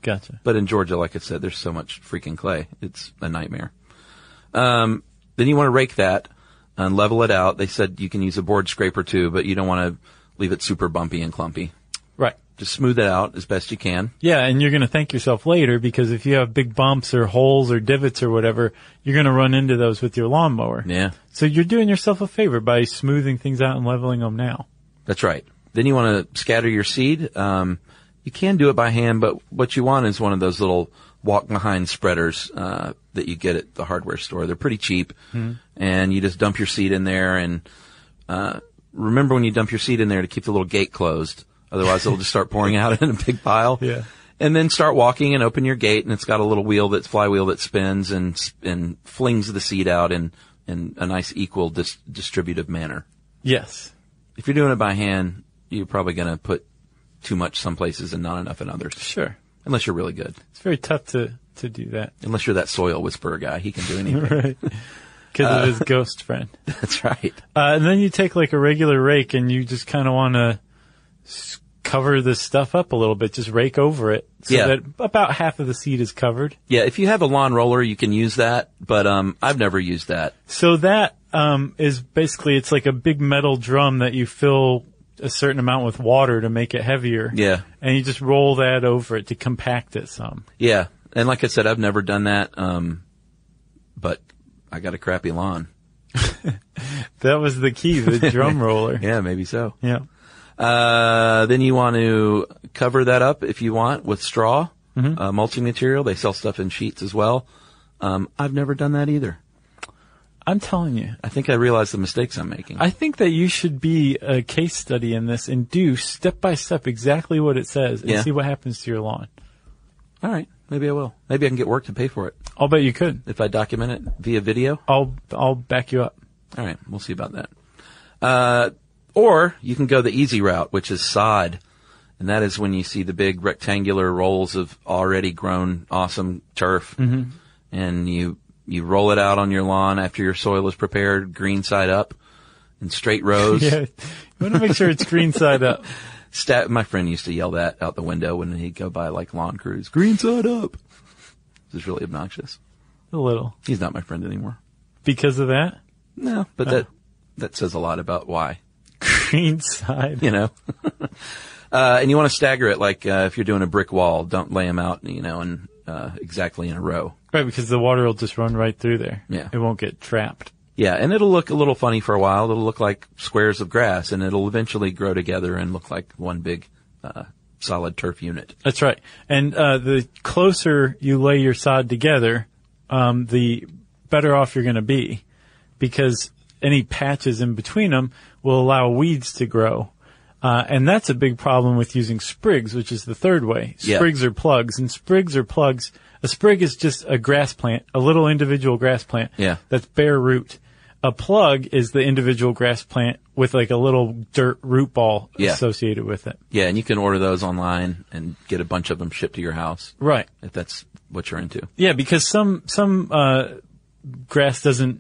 Gotcha. But in Georgia, like I said, there's so much freaking clay. It's a nightmare. Um, then you want to rake that and level it out. They said you can use a board scraper too, but you don't want to leave it super bumpy and clumpy. Right. Just smooth it out as best you can. Yeah, and you're going to thank yourself later because if you have big bumps or holes or divots or whatever, you're going to run into those with your lawnmower. Yeah. So you're doing yourself a favor by smoothing things out and leveling them now. That's right. Then you want to scatter your seed. Um, you can do it by hand, but what you want is one of those little walk-behind spreaders uh, that you get at the hardware store. They're pretty cheap, mm-hmm. and you just dump your seed in there. And uh, remember when you dump your seed in there to keep the little gate closed. Otherwise, it'll just start pouring out in a big pile. Yeah. And then start walking and open your gate, and it's got a little wheel that's flywheel that spins and and flings the seed out in in a nice equal dis- distributive manner. Yes. If you're doing it by hand, you're probably going to put too much some places and not enough in others. Sure. Unless you're really good. It's very tough to to do that. Unless you're that soil whisperer guy, he can do anything. Right. Because uh, of his ghost friend. That's right. Uh, and then you take like a regular rake and you just kind of want to cover this stuff up a little bit. Just rake over it so yeah. that about half of the seed is covered. Yeah, if you have a lawn roller, you can use that, but um I've never used that. So that um is basically, it's like a big metal drum that you fill a certain amount with water to make it heavier. Yeah. And you just roll that over it to compact it some. Yeah. And like I said, I've never done that, um but I got a crappy lawn. That was the key, the drum roller. Yeah, maybe so. Yeah. Uh, then you want to cover that up if you want with straw, mm-hmm. uh, mulching material. They sell stuff in sheets as well. Um, I've never done that either. I'm telling you. I think I realize the mistakes I'm making. I think that you should be a case study in this and do step by step exactly what it says and yeah. see what happens to your lawn. All right. Maybe I will. Maybe I can get work to pay for it. I'll bet you could. If I document it via video? I'll, I'll back you up. All right. We'll see about that. Uh, Or you can go the easy route, which is sod. And that is when you see the big rectangular rolls of already grown awesome turf. Mm-hmm. And you, you roll it out on your lawn after your soil is prepared, green side up, in straight rows. Yeah. You want to make sure it's green side up. Stat, my friend used to yell that out the window when he'd go by like lawn crews. Green side up. This is really obnoxious. A little. He's not my friend anymore. Because of that? No, but oh. that, that says a lot about why. Green side. You know, uh, and you want to stagger it like, uh, if you're doing a brick wall, don't lay them out, you know, and, uh, exactly in a row. Right, because the water will just run right through there. Yeah. It won't get trapped. Yeah, and it'll look a little funny for a while. It'll look like squares of grass, and it'll eventually grow together and look like one big, uh, solid turf unit. That's right. And, uh, the closer you lay your sod together, um, the better off you're going to be, because any patches in between them will allow weeds to grow. Uh, and that's a big problem with using sprigs, which is the third way. Sprigs yeah. are plugs, and sprigs are plugs. A sprig is just a grass plant, a little individual grass plant. Yeah. That's bare root. A plug is the individual grass plant with like a little dirt root ball yeah. associated with it. Yeah, and you can order those online and get a bunch of them shipped to your house. Right. If that's what you're into. Yeah, because some, some, uh, grass doesn't,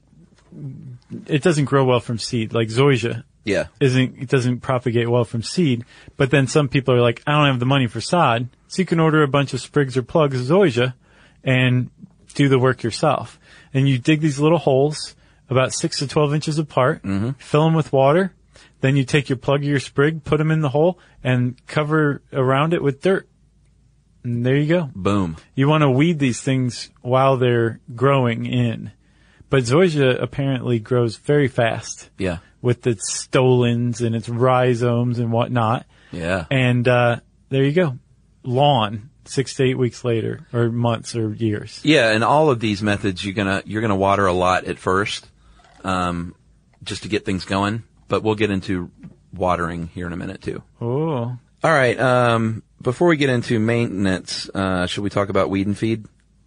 it doesn't grow well from seed, like zoysia. Yeah. Isn't, it doesn't propagate well from seed. But then some people are like, I don't have the money for sod. So you can order a bunch of sprigs or plugs of zoysia and do the work yourself. And you dig these little holes about six to twelve inches apart, mm-hmm. fill them with water. Then you take your plug or your sprig, put them in the hole and cover around it with dirt. And there you go. Boom. You want to weed these things while they're growing in. But zoysia apparently grows very fast. Yeah. With its stolons and its rhizomes and whatnot. Yeah. And, uh, there you go. Lawn, six to eight weeks later, or months or years. Yeah, and all of these methods, you're gonna, you're gonna water a lot at first, um, just to get things going. But we'll get into watering here in a minute too. Oh. All right, um, before we get into maintenance, uh, should we talk about Weed and Feed?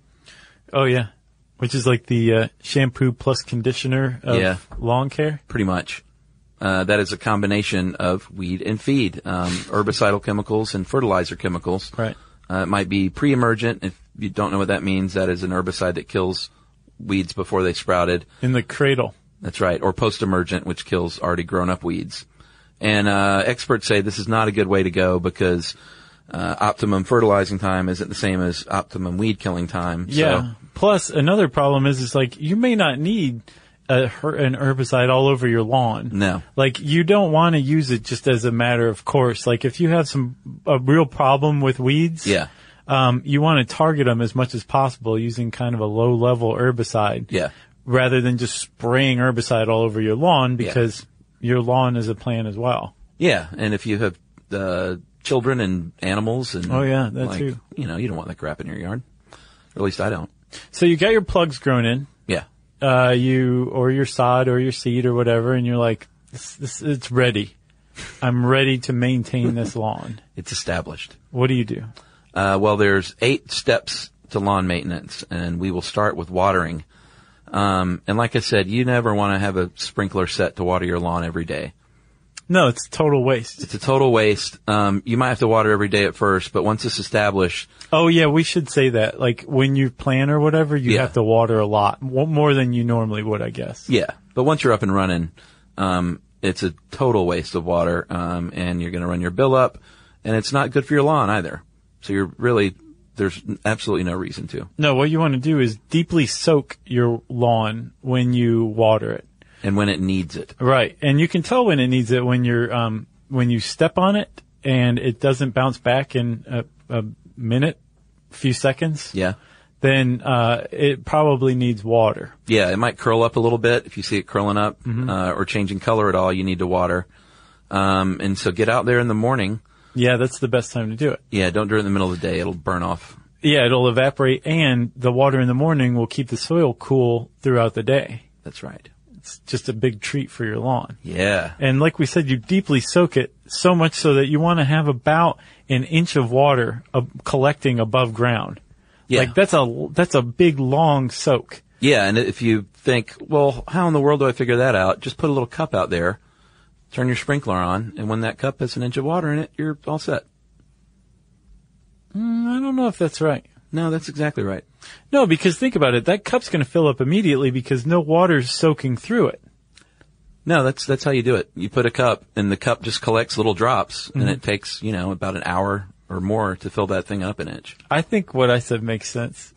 Oh yeah. Which is like the, uh, shampoo plus conditioner of yeah. lawn care? Pretty much. Uh, that is a combination of weed and feed, um, herbicidal chemicals and fertilizer chemicals. Right. Uh, it might be pre-emergent. If you don't know what that means, that is an herbicide that kills weeds before they sprouted. In the cradle. That's right. Or post-emergent, which kills already grown-up weeds. And uh, experts say this is not a good way to go because uh, optimum fertilizing time isn't the same as optimum weed killing time. Yeah. So, Plus, another problem is, is like, you may not need a, her- an herbicide all over your lawn. No. Like, you don't want to use it just as a matter of course. Like, if you have some, a real problem with weeds. yeah. Um, you want to target them as much as possible using kind of a low level herbicide. Yeah. Rather than just spraying herbicide all over your lawn, because your lawn is a plant as well. Yeah. And if you have, uh, children and animals and. Oh, yeah, that like, too. You know, you don't want that crap in your yard. Or at least I don't. So you got your plugs grown in. Yeah. Uh, you, or your sod or your seed or whatever, and you're like, this, this, it's ready. I'm ready to maintain this lawn. It's established. What do you do? Uh, well, there's eight steps to lawn maintenance, and we will start with watering. Um, and like I said, you never want to have a sprinkler set to water your lawn every day. No, it's total waste. It's a total waste. Um, you might have to water every day at first, but once it's established, Oh yeah, we should say that. Like, when you plant or whatever, you Yeah. have to water a lot. Wa- More than you normally would, I guess. yeah. But once you're up and running, um, it's a total waste of water, um, and you're going to run your bill up, and it's not good for your lawn either. So you're really, there's absolutely no reason to. No, what you want to do is deeply soak your lawn when you water it. And when it needs it. Right. And you can tell when it needs it when you're, um, when you step on it and it doesn't bounce back in a, a minute, few seconds. Yeah. Then, uh, it probably needs water. Yeah, it might curl up a little bit. If you see it curling up, Mm-hmm. uh, or changing color at all, you need to water. Um, and so get out there in the morning. Yeah, that's the best time to do it. Yeah, don't do it in the middle of the day. It'll burn off. Yeah, it'll evaporate, and the water in the morning will keep the soil cool throughout the day. That's right. It's just a big treat for your lawn. Yeah. And like we said, you deeply soak it so much so that you want to have about an inch of water uh, collecting above ground. Yeah. Like, that's a, that's a big, long soak. Yeah, and if you think, well, how in the world do I figure that out? Just put a little cup out there, turn your sprinkler on, and when that cup has an inch of water in it, you're all set. Mm, I don't know if that's right. No, that's exactly right. No, because think about it. That cup's going to fill up immediately because no water's soaking through it. No, that's that's how you do it. You put a cup, and the cup just collects little drops, Mm-hmm. and it takes, you know, about an hour or more to fill that thing up an inch. I think what I said makes sense.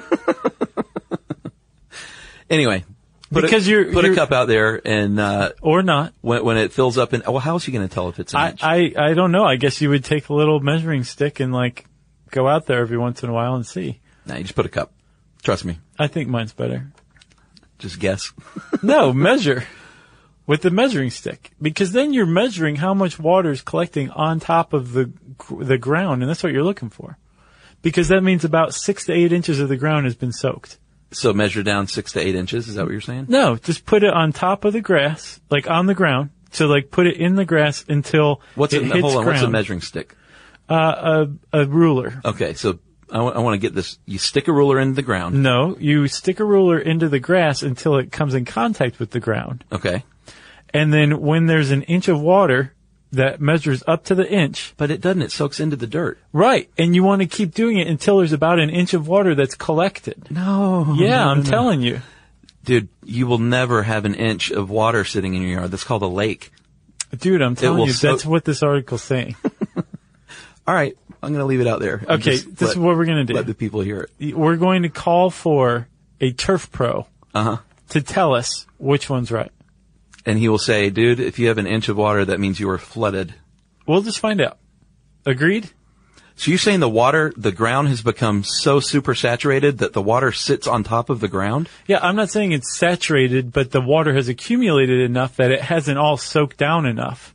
Anyway, put Because a, you're- put you're- a cup out there, and uh, Or not. when when it fills up, in, well, how else are you going to tell if it's an I, inch? I, I don't know. I guess you would take a little measuring stick and, like, go out there every once in a while and see. Nah, you just put a cup. Trust me. I think mine's better. Just guess. No, measure with the measuring stick, because then you're measuring how much water is collecting on top of the the ground, and that's what you're looking for. Because that means about six to eight inches of the ground has been soaked. So measure down six to eight inches. Is that what you're saying? No, just put it on top of the grass, like on the ground. So, like, put it in the grass until What's it a, hits hold on? What's a ground. measuring stick? Uh, a, a ruler. Okay, so I want to get this. You stick a ruler into the ground. No, you stick a ruler into the grass until it comes in contact with the ground. Okay. And then when there's an inch of water that measures up to the inch. But it doesn't. It soaks into the dirt. Right. And you want to keep doing it until there's about an inch of water that's collected. No. Yeah, no, I'm no, no. telling you. Dude, you will never have an inch of water sitting in your yard. That's called a lake. Dude, I'm telling will you, so- that's what this article's saying. All right. I'm going to leave it out there. and Okay, just this let- is what we're going to Let the do. people hear it. We're going to call for a turf pro Uh-huh. to tell us which one's right. And he will say, dude, if you have an inch of water, that means you are flooded. We'll just find out. Agreed? So you're saying the water, the ground has become so super saturated that the water sits on top of the ground? Yeah, I'm not saying it's saturated, but the water has accumulated enough that it hasn't all soaked down enough.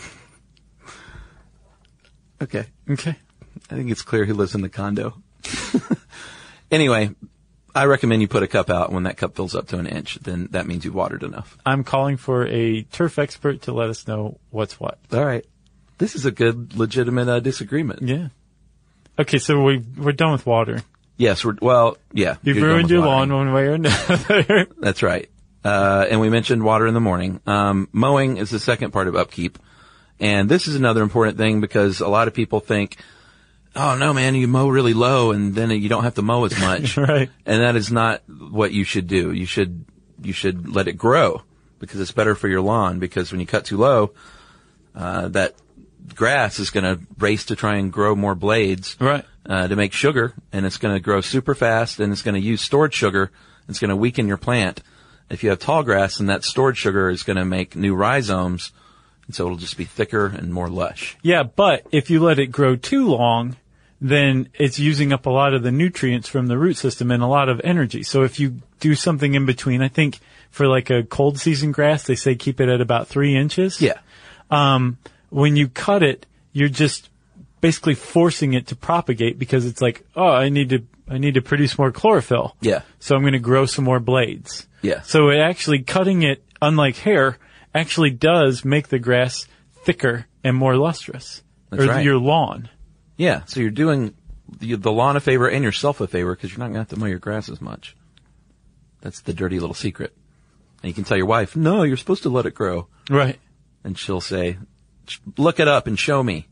Okay. Okay. I think it's clear he lives in the condo. Anyway, I recommend you put a cup out. When that cup fills up to an inch, then that means you've watered enough. I'm calling for a turf expert to let us know what's what. All right. This is a good, legitimate uh, disagreement. Yeah. Okay, so we we're done with water. Yes. We're, well, yeah. You've you're done ruined with your watering. lawn one way or another. That's right. Uh, and we mentioned water in the morning. Um, mowing is the second part of upkeep. And this is another important thing because a lot of people think, oh no, man, you mow really low and then you don't have to mow as much. Right. And that is not what you should do. You should, you should let it grow because it's better for your lawn, because when you cut too low, uh, that, grass is going to race to try and grow more blades. Right. Uh, to make sugar, and it's going to grow super fast, and it's going to use stored sugar. It's going to weaken your plant. If you have tall grass, then that stored sugar is going to make new rhizomes, and so it'll just be thicker and more lush. Yeah, but if you let it grow too long, then it's using up a lot of the nutrients from the root system and a lot of energy. So if you do something in between, I think for like a cold season grass, they say keep it at about three inches. Yeah. Um, when you cut it, you're just basically forcing it to propagate because it's like, oh, I need to, I need to produce more chlorophyll. Yeah. So I'm going to grow some more blades. Yeah. So it actually, cutting it, unlike hair, actually does make the grass thicker and more lustrous. That's or right. your lawn. Yeah. So you're doing the, the lawn a favor and yourself a favor because you're not going to have to mow your grass as much. That's the dirty little secret. And you can tell your wife, no, you're supposed to let it grow. Right. And she'll say, look it up and show me.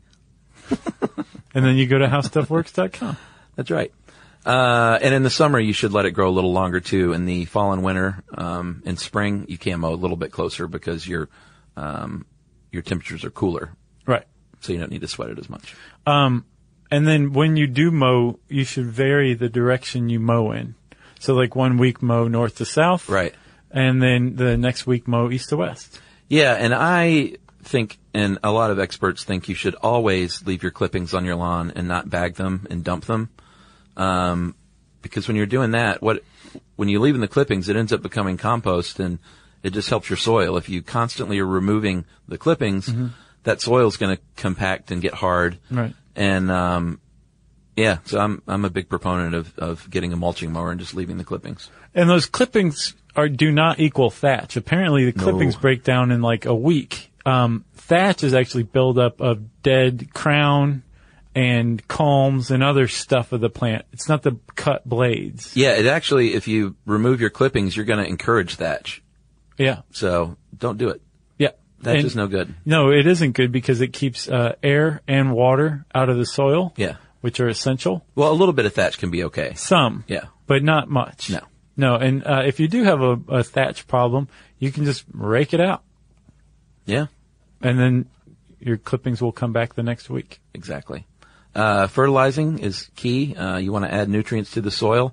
And then you go to how stuff works dot com. That's right. Uh, and in the summer, you should let it grow a little longer too. In the fall and winter, um, in spring, you can mow a little bit closer because your, um, your temperatures are cooler. Right. So you don't need to sweat it as much. Um, and then when you do mow, you should vary the direction you mow in. So like one week mow north to south. Right. And then the next week mow east to west. Yeah. And I think, and a lot of experts think you should always leave your clippings on your lawn and not bag them and dump them. Um, because when you're doing that, what, when you leave in the clippings, it ends up becoming compost and it just helps your soil. If you constantly are removing the clippings, mm-hmm. that soil is going to compact and get hard. Right. And, um, yeah, so I'm, I'm a big proponent of, of getting a mulching mower and just leaving the clippings. And those clippings are, do not equal thatch. Apparently the clippings No. break down in like a week. Um, thatch is actually buildup of dead crown and culms and other stuff of the plant. It's not the cut blades. Yeah, it actually, if you remove your clippings, you're going to encourage thatch. Yeah. So don't do it. Yeah. Thatch And is no good. No, it isn't good because it keeps uh, air and water out of the soil. Yeah. Which are essential. Well, a little bit of thatch can be okay. Some. Yeah. But not much. No. No, and uh, if you do have a, a thatch problem, you can just rake it out. Yeah. And then your clippings will come back the next week. Exactly. Uh, fertilizing is key. Uh, you want to add nutrients to the soil.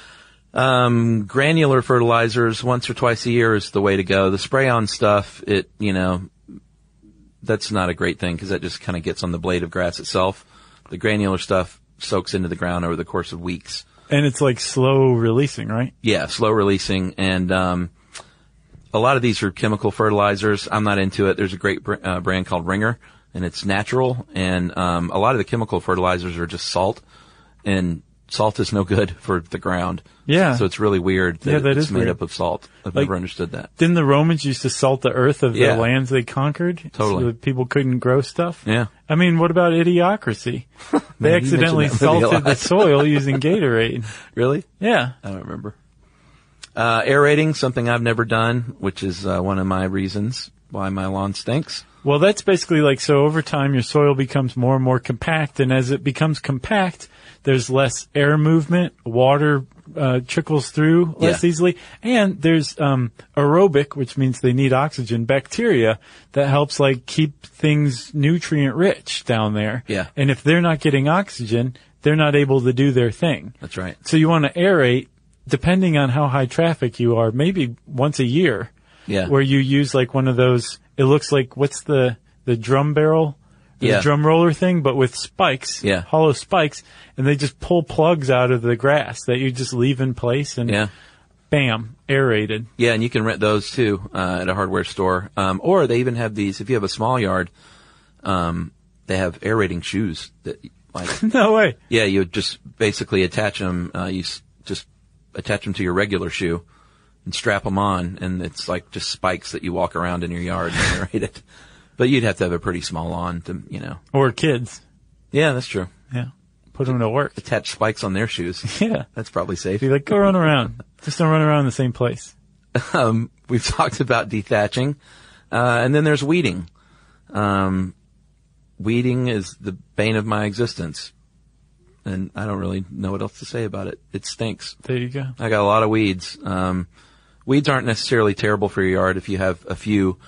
Um, granular fertilizers once or twice a year is the way to go. The spray-on stuff, it, you know, that's not a great thing because that just kind of gets on the blade of grass itself. The granular stuff soaks into the ground over the course of weeks. And it's like slow releasing, right? Yeah, slow releasing. And, um, a lot of these are chemical fertilizers. I'm not into it. There's a great br- uh, brand called Ringer, and it's natural. And um, a lot of the chemical fertilizers are just salt, and salt is no good for the ground. Yeah. So it's really weird that, Yeah, that it's is made weird. up of salt. I've Like- never understood that. Didn't the Romans used to salt the earth of Yeah. the lands they conquered? Totally. So that people couldn't grow stuff? Yeah. I mean, what about Idiocracy? They you accidentally mentioned that movie a salted the lot. soil using Gatorade. Really? Yeah. I don't remember. Uh, aerating, something I've never done, which is uh, one of my reasons why my lawn stinks. Well, that's basically like, so over time your soil becomes more and more compact, and as it becomes compact, there's less air movement, water uh, trickles through less Yeah. easily, and there's um, aerobic, which means they need oxygen, bacteria that helps like keep things nutrient rich down there. Yeah. And if they're not getting oxygen, they're not able to do their thing. That's right. So you want to aerate, depending on how high traffic you are, maybe once a year. Yeah. Where you use like one of those, it looks like, what's the, the drum barrel? The Yeah. drum roller thing, but with spikes. Yeah. Hollow spikes. And they just pull plugs out of the grass that you just leave in place and Yeah. bam, aerated. Yeah, and you can rent those too, uh, at a hardware store. Um, or they even have these, if you have a small yard, um, they have aerating shoes that, like, No way. yeah, you would just basically attach them, uh, you s- just attach them to your regular shoe and strap them on, and it's like just spikes that you walk around in your yard and aerate it. But you'd have to have a pretty small lawn to, you know. Or kids. Yeah, that's true. Yeah. Put them to work. Attach spikes on their shoes. Yeah. That's probably safe. Be like, go run around. Just don't run around in the same place. Um, we've talked about dethatching, uh, and then there's weeding. Um, weeding is the bane of my existence, and I don't really know what else to say about it. It stinks. There you go. I got a lot of weeds. Um, weeds aren't necessarily terrible for your yard if you have a few,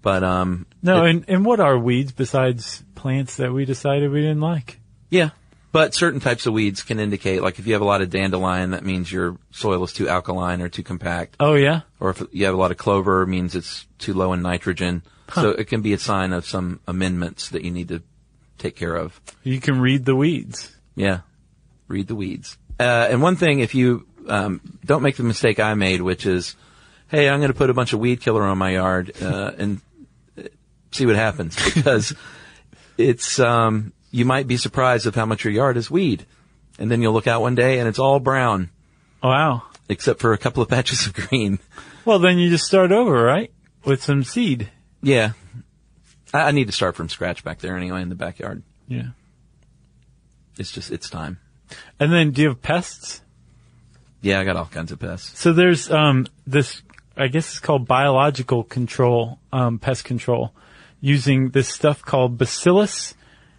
But, um, No, it- and, and what are weeds besides plants that we decided we didn't like? yeah. But certain types of weeds can indicate, like if you have a lot of dandelion, that means your soil is too alkaline or too compact. Oh, yeah? Or if you have a lot of clover, it means it's too low in nitrogen. Huh. So it can be a sign of some amendments that you need to take care of. You can read the weeds. Yeah. Read the weeds. Uh, and one thing, if you um, don't make the mistake I made, which is, hey, I'm going to put a bunch of weed killer on my yard uh, and see what happens. Because it's... Um, you might be surprised of how much your yard is weed. And then you'll look out one day and it's all brown. Wow. Except for a couple of patches of green. Well, then you just start over, right? With some seed. Yeah. I, I need to start from scratch back there anyway in the backyard. Yeah. It's just, it's time. And then do you have pests? Yeah, I got all kinds of pests. So there's um this, I guess it's called biological control, um, pest control, using this stuff called Bacillus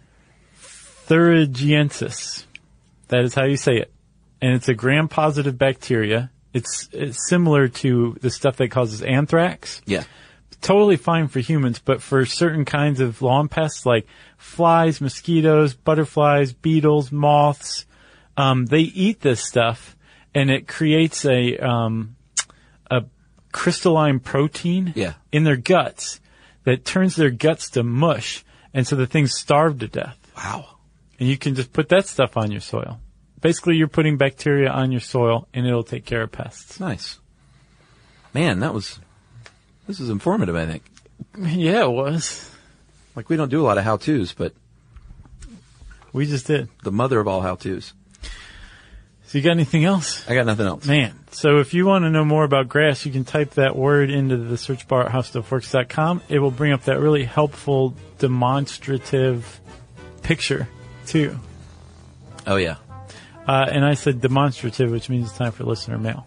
thuringiensis. That is how you say it. And it's a gram-positive bacteria. It's, it's similar to the stuff that causes anthrax. Yeah. Totally fine for humans, but for certain kinds of lawn pests like flies, mosquitoes, butterflies, beetles, moths, um, they eat this stuff, and it creates a um, a crystalline protein yeah. in their guts that turns their guts to mush, and so the things starve to death. Wow. And you can just put that stuff on your soil. Basically, you're putting bacteria on your soil, and it'll take care of pests. Nice. Man, that was... This is informative, I think. Yeah, it was. Like, we don't do a lot of how-tos, but... We just did. The mother of all how-tos. So you got anything else? I got nothing else. Man, so if you want to know more about grass, you can type that word into the search bar at how stuff works dot com. It will bring up that really helpful, demonstrative picture, too. Oh, yeah. Uh, and I said demonstrative, which means it's time for listener mail.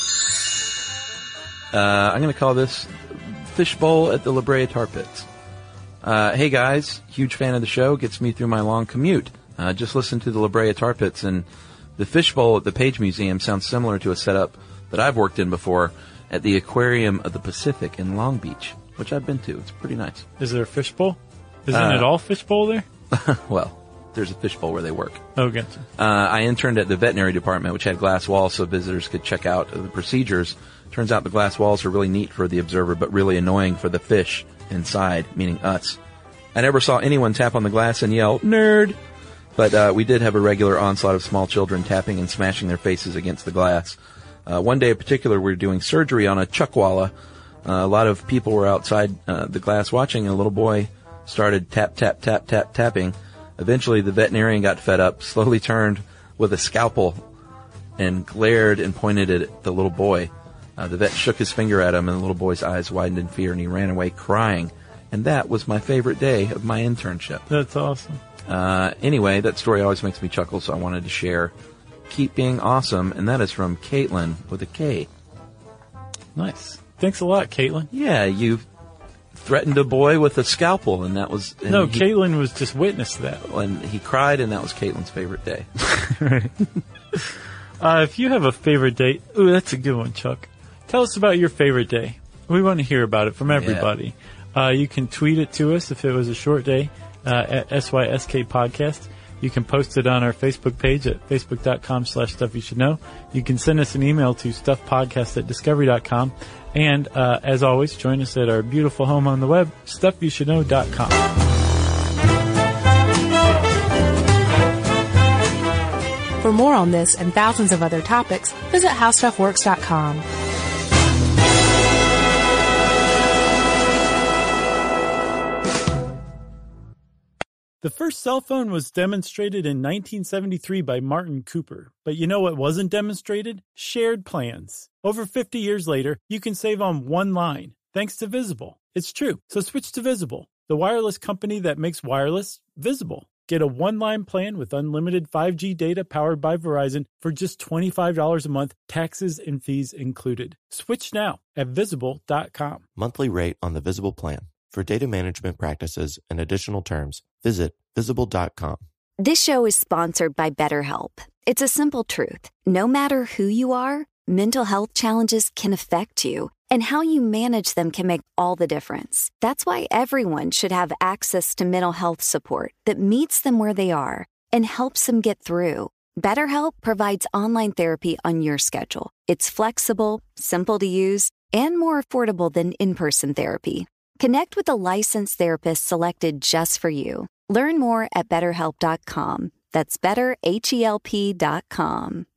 Uh, I'm going to call this Fishbowl at the La Brea Tar Pits. Uh, hey guys, huge fan of the show, gets me through my long commute. Uh, just listened to the La Brea Tar Pits, and the Fishbowl at the Page Museum sounds similar to a setup that I've worked in before at the Aquarium of the Pacific in Long Beach, which I've been to. It's pretty nice. Is there a fishbowl? Isn't Uh, it all fishbowl there? Well, there's a fishbowl where they work. Oh, gotcha. Uh, I interned at the veterinary department, which had glass walls so visitors could check out the procedures. Turns out the glass walls are really neat for the observer, but really annoying for the fish inside, meaning us. I never saw anyone tap on the glass and yell, "Nerd!" But uh, we did have a regular onslaught of small children tapping and smashing their faces against the glass. Uh, one day in particular, we were doing surgery on a chuckwalla. Uh, a lot of people were outside uh, the glass watching, and a little boy started tap, tap, tap, tap, tapping. Eventually, the veterinarian got fed up, slowly turned with a scalpel, and glared and pointed at the little boy. Uh, the vet shook his finger at him, and the little boy's eyes widened in fear, and he ran away crying. And that was my favorite day of my internship. That's awesome. Uh, anyway, that story always makes me chuckle, so I wanted to share. Keep being awesome, and that is from Caitlin with a K. Nice. Thanks a lot, Caitlin. Yeah, you threatened a boy with a scalpel, and that was... And No, he, Caitlin was just witness to that. And he cried, and that was Caitlin's favorite day. Right. uh, if you have a favorite day, ooh, that's a good one, Chuck. Tell us about your favorite day. We want to hear about it from everybody. Yeah. Uh, you can tweet it to us if it was a short day uh, at S Y S K Podcast. You can post it on our Facebook page at facebook.com slash stuff you should know. You can send us an email to stuffpodcast at discovery dot com. And uh, as always, join us at our beautiful home on the web, stuff you should know dot com. For more on this and thousands of other topics, visit how stuff works dot com. The first cell phone was demonstrated in nineteen seventy-three by Martin Cooper. But you know what wasn't demonstrated? Shared plans. Over fifty years later, you can save on one line, thanks to Visible. It's true. So switch to Visible, the wireless company that makes wireless visible. Get a one-line plan with unlimited five G data powered by Verizon for just twenty-five dollars a month, taxes and fees included. Switch now at visible dot com. Monthly rate on the Visible plan. For data management practices and additional terms, visit visible dot com. This show is sponsored by BetterHelp. It's a simple truth. No matter who you are, mental health challenges can affect you, And how you manage them can make all the difference. That's why everyone should have access to mental health support that meets them where they are and helps them get through. BetterHelp provides online therapy on your schedule. It's flexible, simple to use, and more affordable than in-person therapy. Connect with a licensed therapist selected just for you. Learn more at better help dot com. That's better H E L P dot com.